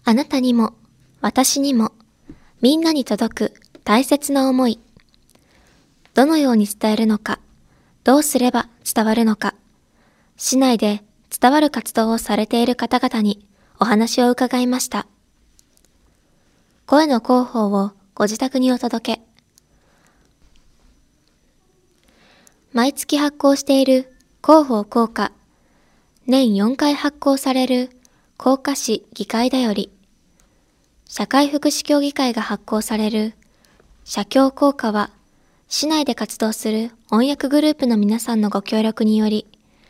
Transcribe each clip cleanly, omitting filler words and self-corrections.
あなたにも、私にも、みんなに届く大切な思い。どのように伝えるのか、どうすれば伝わるのか、市内で伝わる活動をされている方々にお話を伺いました。声の広報をご自宅にお届け。毎月発行している広報効果、年4回発行される効果市議会だより、社会福祉協議会が発行される社協効果は、市内で活動する音訳グループの皆さんのご協力により、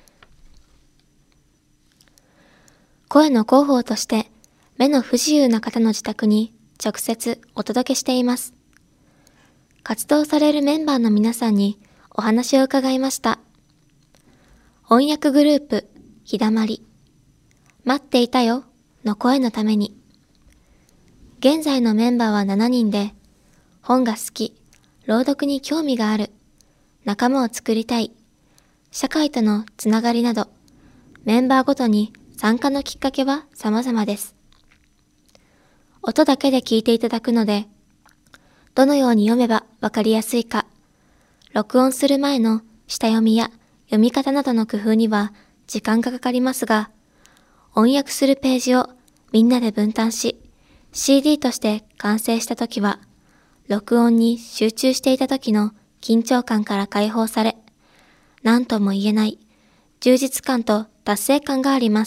声の広報として目の不自由な方の自宅に直接お届けしています。活動されるメンバーの皆さんにお話を伺いました。音訳グループ、ひだまり、待っていたよの声のために。現在のメンバーは7人で、本が好き、朗読に興味がある、仲間を作りたい、社会とのつながりなど、メンバーごとに参加のきっかけは様々です。音だけで聞いていただくので、どのように読めばわかりやすいか、録音する前の下読みや読み方などの工夫には時間がかかりますが、音訳するページをみんなで分担し、CD として完成したときは、録音に集中していたときの緊張感から解放され、何とも言えない充実感と達成感があります。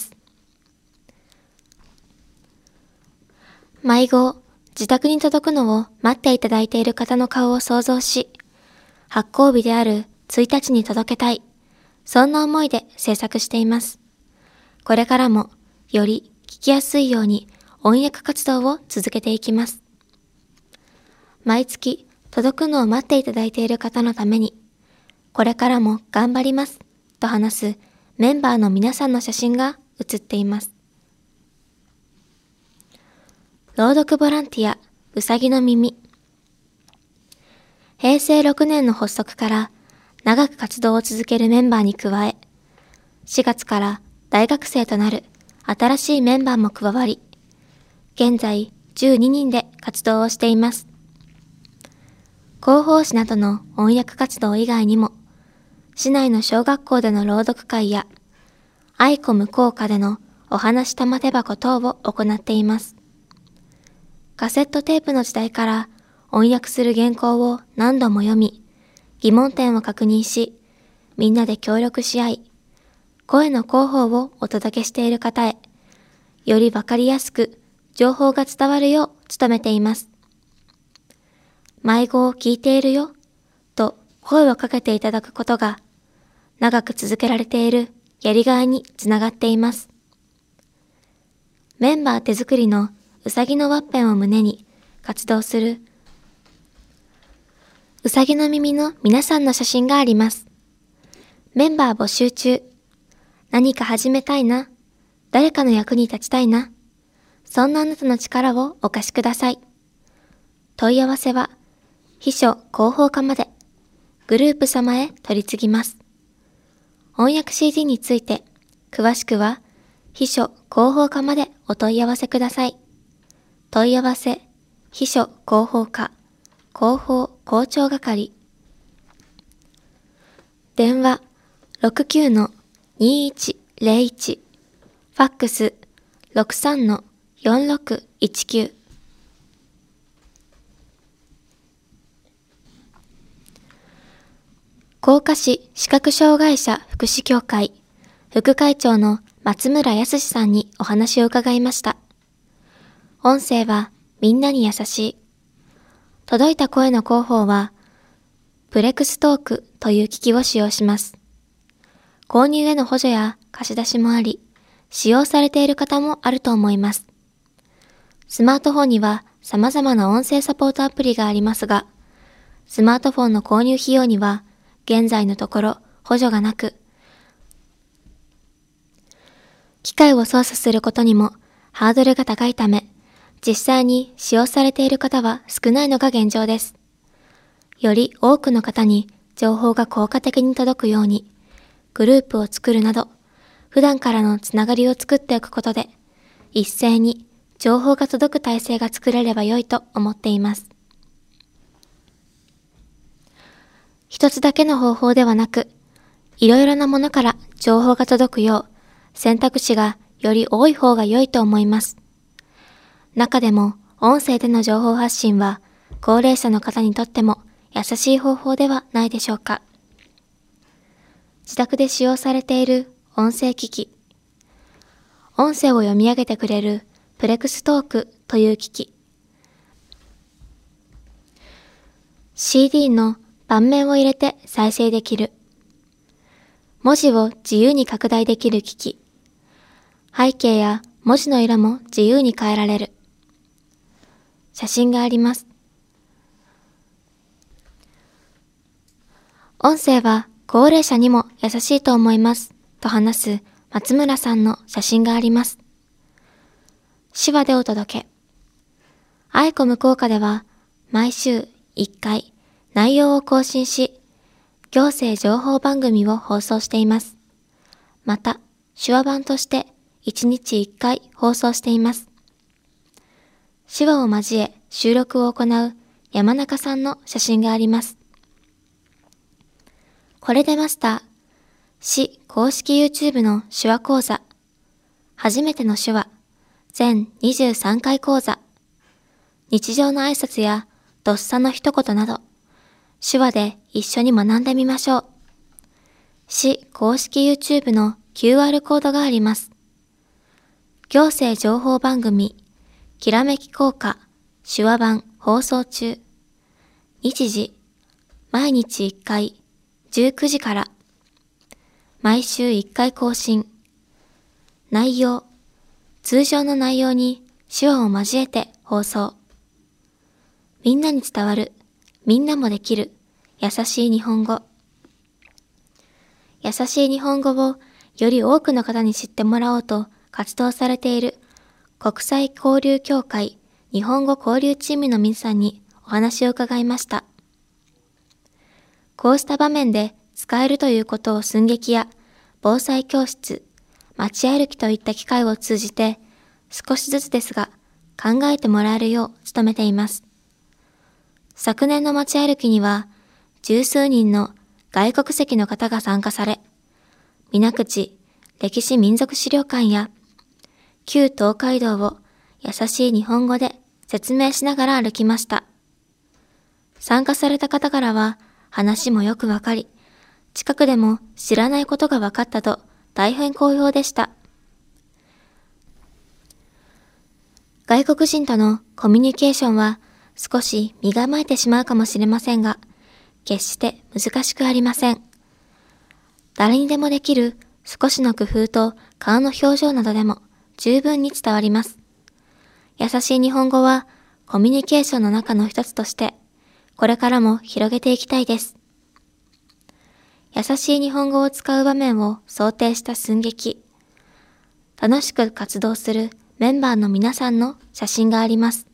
迷子、自宅に届くのを待っていただいている方の顔を想像し、発行日である1日に届けたい、そんな思いで制作しています。これからもより聞きやすいように音訳活動を続けていきます。毎月届くのを待っていただいている方のために、これからも頑張りますと話すメンバーの皆さんの写真が写っています。朗読ボランティア、うさぎの耳。平成6年の発足から長く活動を続けるメンバーに加え、4月から大学生となる新しいメンバーも加わり、現在12人で活動をしています。広報誌などの音訳活動以外にも、市内の小学校での朗読会や、アイコム効果でのお話玉手箱等を行っています。カセットテープの時代から音訳する原稿を何度も読み、疑問点を確認し、みんなで協力し合い、声の広報をお届けしている方へ、よりわかりやすく情報が伝わるよう努めています。迷子を聞いているよと声をかけていただくことが、長く続けられているやりがいにつながっています。メンバー手作りのうさぎのワッペンを胸に活動するうさぎの耳の皆さんの写真があります。メンバー募集中。何か始めたいな。誰かの役に立ちたいな。そんなあなたの力をお貸しください。問い合わせは秘書広報課までグループ様へ取り次ぎます。翻訳 CD について詳しくは秘書広報課までお問い合わせください。問い合わせ秘書広報課広報校長係電話 69-2101 ファックス 63-4619甲賀市視覚障害者福祉協会副会長の松村康さんにお話を伺いました。音声はみんなに優しい。届いた声の広報はプレクストークという機器を使用します。購入への補助や貸し出しもあり、使用されている方もあると思います。スマートフォンには様々な音声サポートアプリがありますが、スマートフォンの購入費用には現在のところ補助がなく、機械を操作することにもハードルが高いため、実際に使用されている方は少ないのが現状です。より多くの方に情報が効果的に届くように、グループを作るなど、普段からのつながりを作っておくことで、一斉に情報が届く体制が作れれば良いと思っています。一つだけの方法ではなく、いろいろなものから情報が届くよう、選択肢がより多い方が良いと思います。中でも、音声での情報発信は、高齢者の方にとっても優しい方法ではないでしょうか。自宅で使用されている音声機器。音声を読み上げてくれるプレクストークという機器。CD の盤面を入れて再生できる。文字を自由に拡大できる機器。背景や文字の色も自由に変えられる。写真があります。音声は高齢者にも優しいと思いますと話す松村さんの写真があります。手話でお届け。アイコム効果では毎週1回内容を更新し、行政情報番組を放送しています。また、手話版として1日1回放送しています。手話を交え収録を行う山中さんの写真があります。これでマスター、市公式 YouTube の手話講座、初めての手話、全23回講座、日常の挨拶やとっさの一言など、手話で一緒に学んでみましょう。市公式 YouTube の QR コードがあります。行政情報番組、きらめき効果、手話版放送中。日時、毎日1回、19時から。毎週1回更新。内容、通常の内容に手話を交えて放送。みんなに伝わる、みんなもできる、優しい日本語。優しい日本語をより多くの方に知ってもらおうと活動されている国際交流協会日本語交流チームの皆さんにお話を伺いました。こうした場面で使えるということを寸劇や防災教室、街歩きといった機会を通じて少しずつですが考えてもらえるよう努めています。昨年の街歩きには十数人の外国籍の方が参加され、水口歴史民族資料館や旧東海道を優しい日本語で説明しながら歩きました。参加された方からは話もよくわかり、近くでも知らないことが分かったと大変好評でした。外国人とのコミュニケーションは少し身構えてしまうかもしれませんが、決して難しくありません。誰にでもできる少しの工夫と顔の表情などでも十分に伝わります。優しい日本語はコミュニケーションの中の一つとして、これからも広げていきたいです。優しい日本語を使う場面を想定した寸劇。楽しく活動するメンバーの皆さんの写真があります。